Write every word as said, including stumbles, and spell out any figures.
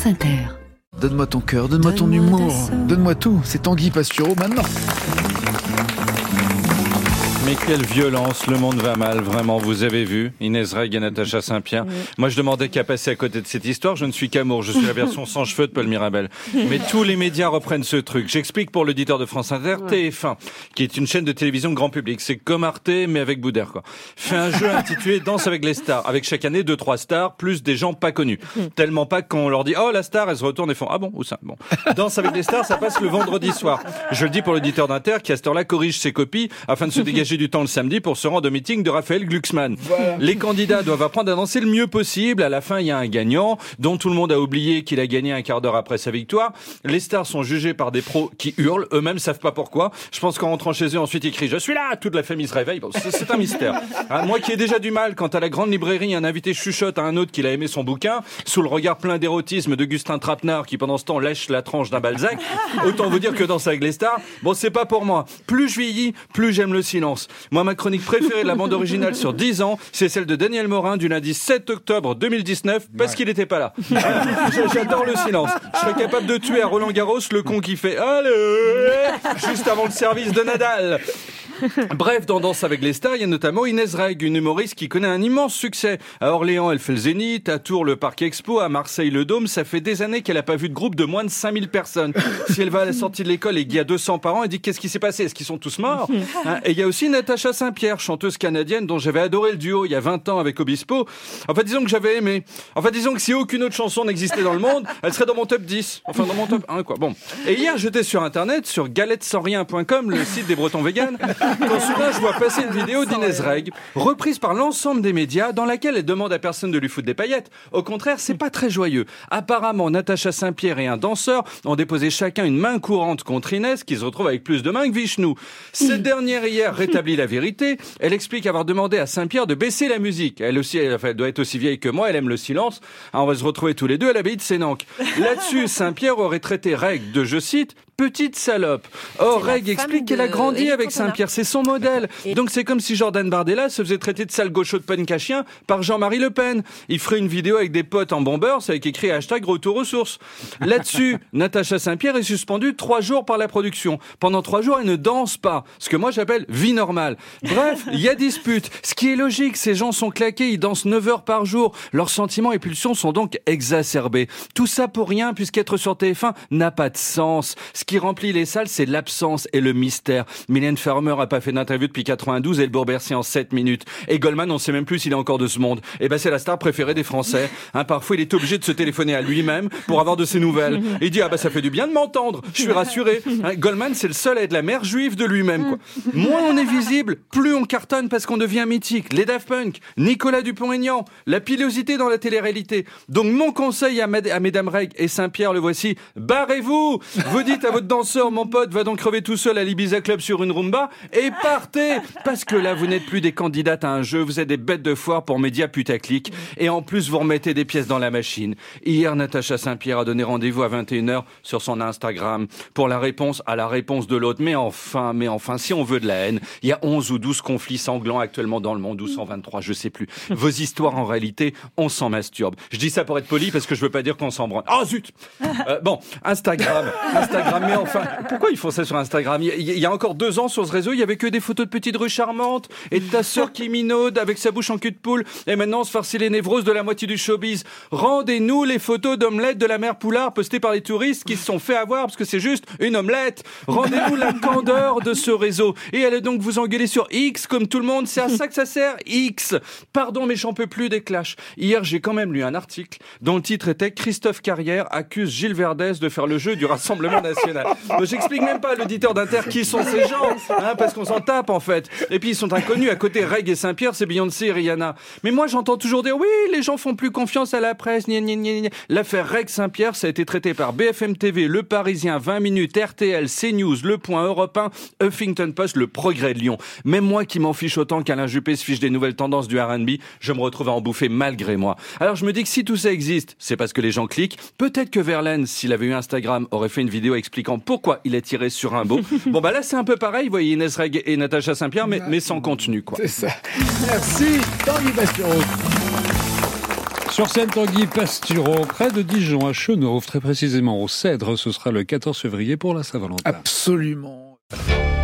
France Inter. Donne-moi ton cœur, donne-moi ton humour, donne-moi tout. C'est Tanguy Pastureau maintenant. Mais quelle violence, le monde va mal, vraiment, vous avez vu, Inès Reg et Natacha Saint-Pierre. Oui. Moi, je demandais qu'à passer à côté de cette histoire, je ne suis qu'amour, je suis la version sans cheveux de Paul Mirabel. Mais tous les médias reprennent ce truc. J'explique pour l'auditeur de France Inter, ouais. T F un, qui est une chaîne de télévision grand public. C'est comme Arte, mais avec Boudère, quoi. Fait un jeu intitulé Danse avec les stars, avec chaque année deux, trois stars, plus des gens pas connus. Tellement pas qu'on leur dit, oh, la star, elle se retourne et font, ah bon, où ça? Bon. Danse avec les stars, ça passe le vendredi soir. Je le dis pour l'auditeur d'Inter, qui à cette heure-là corrige ses copies, afin de se dégager du temps le samedi pour se rendre au meeting de Raphaël Glucksmann. Voilà. Les candidats doivent apprendre à danser le mieux possible. À la fin, il y a un gagnant dont tout le monde a oublié qu'il a gagné un quart d'heure après sa victoire. Les stars sont jugées par des pros qui hurlent. Eux-mêmes savent pas pourquoi. Je pense qu'en rentrant chez eux, ensuite ils crient « Je suis là !» Toute la famille se réveille. Bon, c'est, c'est un mystère. Hein, moi qui ai déjà du mal quand à la grande librairie, un invité chuchote à un autre qu'il a aimé son bouquin, sous le regard plein d'érotisme d'Augustin Trapenard qui pendant ce temps lèche la tranche d'un Balzac. Autant vous dire que Danse avec les stars, bon, c'est pas pour moi. Plus je vieillis, plus j'aime le silence. Moi, ma chronique préférée de la bande originale sur dix ans, c'est celle de Daniel Morin du lundi sept octobre deux mille dix-neuf, parce ouais. qu'il n'était pas là. J'adore le silence. Je serais capable de tuer à Roland Garros le con qui fait « Allez !» juste avant le service de Nadal. Bref, dans Danse avec les stars, il y a notamment Inès Reg, une humoriste qui connaît un immense succès. À Orléans, elle fait le Zénith, à Tours, le Parc Expo, à Marseille, le Dôme. Ça fait des années qu'elle n'a pas vu de groupe de moins de cinq mille personnes. Si elle va à la sortie de l'école et qu'il y a deux cents parents, elle dit qu'est-ce qui s'est passé? Est-ce qu'ils sont tous morts? Hein? Et il y a aussi Natacha Saint-Pierre, chanteuse canadienne dont j'avais adoré le duo il y a vingt ans avec Obispo. Enfin, disons que j'avais aimé. Enfin, disons que si aucune autre chanson n'existait dans le monde, elle serait dans mon top dix. Enfin, dans mon top un, quoi. Bon. Et hier, j'étais sur Internet, sur galette sans rien point com, le site des Bretons véganes. Quand soudain, je vois passer une vidéo d'Inès Reg, reprise par l'ensemble des médias, dans laquelle elle demande à personne de lui foutre des paillettes. Au contraire, c'est pas très joyeux. Apparemment, Natacha Saint-Pierre et un danseur ont déposé chacun une main courante contre Inès, qui se retrouve avec plus de mains que Vishnu. Cette dernière, hier, rétablit la vérité. Elle explique avoir demandé à Saint-Pierre de baisser la musique. Elle aussi, elle, enfin, elle doit être aussi vieille que moi, elle aime le silence. Alors, on va se retrouver tous les deux à l'abbaye de Sénanque. Là-dessus, Saint-Pierre aurait traité Reg de, je cite, petite salope. Or, Reg explique qu'elle a grandi avec Saint-Pierre. C'est son modèle. Et donc c'est comme si Jordan Bardella se faisait traiter de sale gaucho de punk à chien par Jean-Marie Le Pen. Il ferait une vidéo avec des potes en bombers avec écrit hashtag retour aux sources. Là-dessus, Natacha Saint-Pierre est suspendue trois jours par la production. Pendant trois jours, elle ne danse pas. Ce que moi j'appelle vie normale. Bref, il y a dispute. Ce qui est logique, ces gens sont claqués, ils dansent neuf heures par jour. Leurs sentiments et pulsions sont donc exacerbés. Tout ça pour rien, puisqu'être sur T F un n'a pas de sens. Ce qui remplit les salles, c'est l'absence et le mystère. Mylène Farmer a pas fait d'interview depuis quatre-vingt-douze et le Bourg-Bercy en sept minutes. Et Goldman, on sait même plus s'il est encore de ce monde. Et ben, c'est la star préférée des Français. Hein, parfois, il est obligé de se téléphoner à lui-même pour avoir de ses nouvelles. Et il dit, ah bah, ça fait du bien de m'entendre. Je suis rassuré. Hein, Goldman, c'est le seul à être la mère juive de lui-même, quoi. Moins on est visible, plus on cartonne parce qu'on devient mythique. Les Daft Punk, Nicolas Dupont-Aignan, la pilosité dans la télé-réalité. Donc, mon conseil à, Mad- à Mesdames Reg et Saint-Pierre, le voici. Barrez-vous! Vous dites à votre danseur, mon pote, va donc crever tout seul à l'Ibiza Club sur une rumba et partez! Parce que là, vous n'êtes plus des candidates à un jeu, vous êtes des bêtes de foire pour médias putaclic. Et en plus, vous remettez des pièces dans la machine. Hier, Natacha Saint-Pierre a donné rendez-vous à vingt et une heures sur son Instagram pour la réponse à la réponse de l'autre. Mais enfin, mais enfin, si on veut de la haine, il y a onze ou douze conflits sanglants actuellement dans le monde, ou cent vingt-trois, je sais plus. Vos histoires, en réalité, on s'en masturbe. Je dis ça pour être poli parce que je veux pas dire qu'on s'en branle. Ah oh, zut euh, Bon, Instagram, Instagram, mais enfin, pourquoi ils font ça sur Instagram? Il y, il y a encore deux ans, sur ce réseau, il y avait que des photos de petites rues charmantes et de ta sœur qui minaude avec sa bouche en cul de poule. Et maintenant, on se farcit les névroses de la moitié du showbiz. Rendez-nous les photos d'omelettes de la mère Poulard postées par les touristes qui se sont fait avoir parce que c'est juste une omelette. Rendez-nous la candeur de ce réseau. Et allez donc vous engueuler sur X comme tout le monde. C'est à ça que ça sert, X. Pardon, mais j'en peux plus des clashs. Hier, j'ai quand même lu un article dont le titre était « Christophe Carrière accuse Gilles Verdez de faire le jeu du Rassemblement National ». J'explique même pas à l'auditeur d'Inter qui sont ces gens, hein, parce qu'on s'en tape en fait. Et puis ils sont inconnus. À côté Reg et Saint-Pierre, c'est Beyoncé et Rihanna. Mais moi j'entends toujours dire oui, les gens font plus confiance à la presse. Gna, gna, gna, gna. L'affaire Reg Saint-Pierre, ça a été traité par B F M T V, Le Parisien, vingt minutes, R T L, CNews, Le Point, Europe un, Huffington Post, Le Progrès de Lyon. Même moi qui m'en fiche autant qu'Alain Juppé se fiche des nouvelles tendances du R and B, je me retrouve à en bouffer malgré moi. Alors je me dis que si tout ça existe, c'est parce que les gens cliquent. Peut-être que Verlaine, s'il avait eu Instagram, aurait fait une vidéo expliquant pourquoi il est tiré sur un beau. Bon bah là c'est un peu pareil, vous voyez Inès Reg et Natacha Saint-Pierre, mais, mais sans contenu quoi. C'est ça. Merci Tanguy Pastureau. Sur scène, Tanguy Pastureau, près de Dijon, à Chenauve, très précisément au Cèdre. Ce sera le quatorze février pour la Saint-Valentin. Absolument.